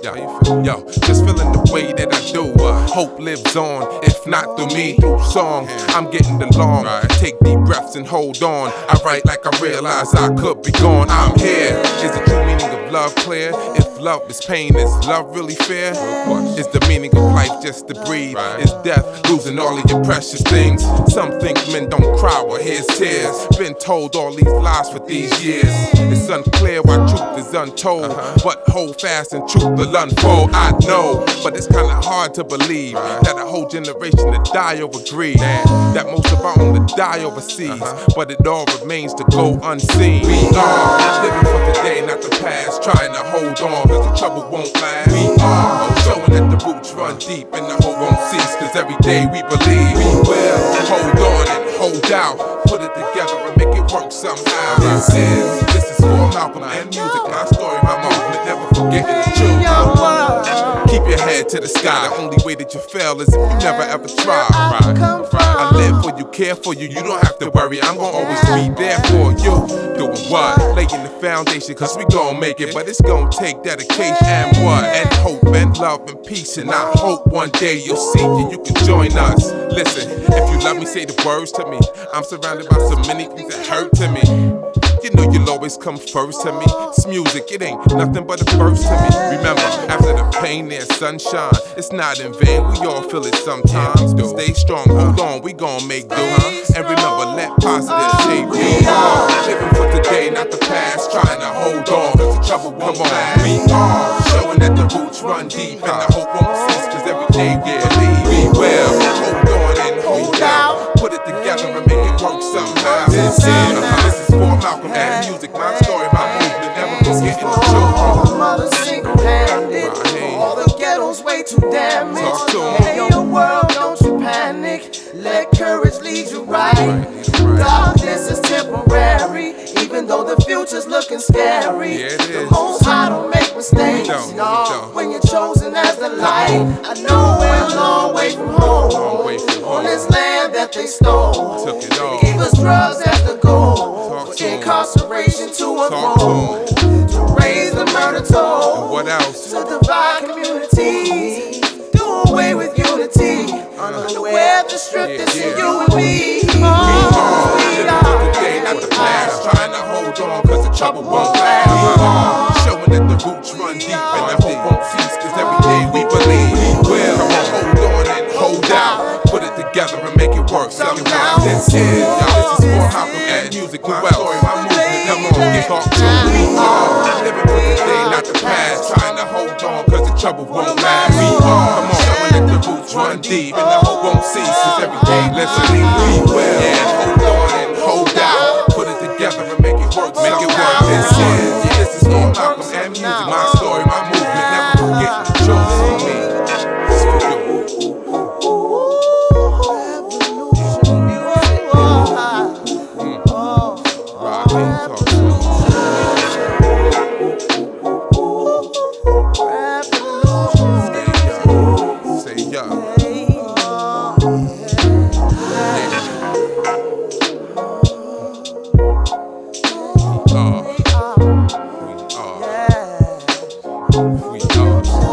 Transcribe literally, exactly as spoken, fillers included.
Yo, yo, just feeling the way that I do. Uh, hope lives on, if not through me, through song. I'm getting along. Take deep breaths and hold on. I write like I realize I could be gone. I'm here. Is the true meaning of love clear? If love is pain, is love really fair? Is the meaning of life just to breathe? Is death losing all of your precious things? Some think men don't cry, well here's tears. Been told all these lies for these years. It's unclear why truth is untold, but hold fast and truth will unfold. I know, but it's kinda hard to believe that a whole generation to die over greed, that most of our own to die overseas, but it all remains to go unseen. We are living for today, not the past, trying to hold on cause the trouble won't last. We are showing that the roots run deep and the hope won't cease, cause every day we believe we will hold on and hold out, put it together and make it work somehow. This is, this is for Malcolm and music, my story, my movement, never forgetting the truth. Keep your head to the sky, the only way that you fail is if you never ever try. I live for you, care for you, you don't have to worry, I'm gonna always be there for you. Doing what? Laying the foundation, cause we gon' make it, but it's gonna take dedication and what? And hope and love and peace, and I hope one day you'll see and you can join us. Listen, if you love me, say the words to me. I'm surrounded by so many things that hurt to me. You know you'll always come first to me. It's music, it ain't nothing but a verse to me. Remember, after the pain there's sunshine. It's not in vain, we all feel it sometimes. But stay strong, hold on, we gon' make do. And remember, let positive shape you. We are living for today, not the past. Trying to hold on, cause the trouble won't last. We are showing that the roots run deep and the hope won't cease, cause every day we believe we will hold on and hold out, put it together and make it work somehow. This is, this is for Malcolm and music, my story, my movement, never forgetting the truth. All the mothers single-handed, all the ghettos way too damaged. Hey, your world, don't you panic, let courage lead you right. Darkness is temporary, even though the future's looking scary. The Most High don't make mistakes, no, when you're chosen as the light. I know we're a long way from home, on this land that they stole. They gave us drugs as the goal, for incarceration to unfold, to raise the murder toll, what else? to divide communities, do away with unity, underwear the strictest in you and me. We are today, not the past, trying to hold on cause the trouble won't last. We are showing that the roots run deep and the hope won't cease, cause every day we believe we will hold on and hold out, put it together and make it work somehow. This is, y'all, this is for Malcolm and music, my story, my movement, come on, get talk to. We are living for today, not the past, trying to hold on cause the trouble won't last. We are, come on, showing that the roots run deep and the hope won't cease, cause every day, listen, we will, yeah, hold on and hold out, put it together and make it work, make it work. This is, yeah, this is for Malcolm and music, my story, my movement, never forgetting the truth for me. It's for you. We are. We are.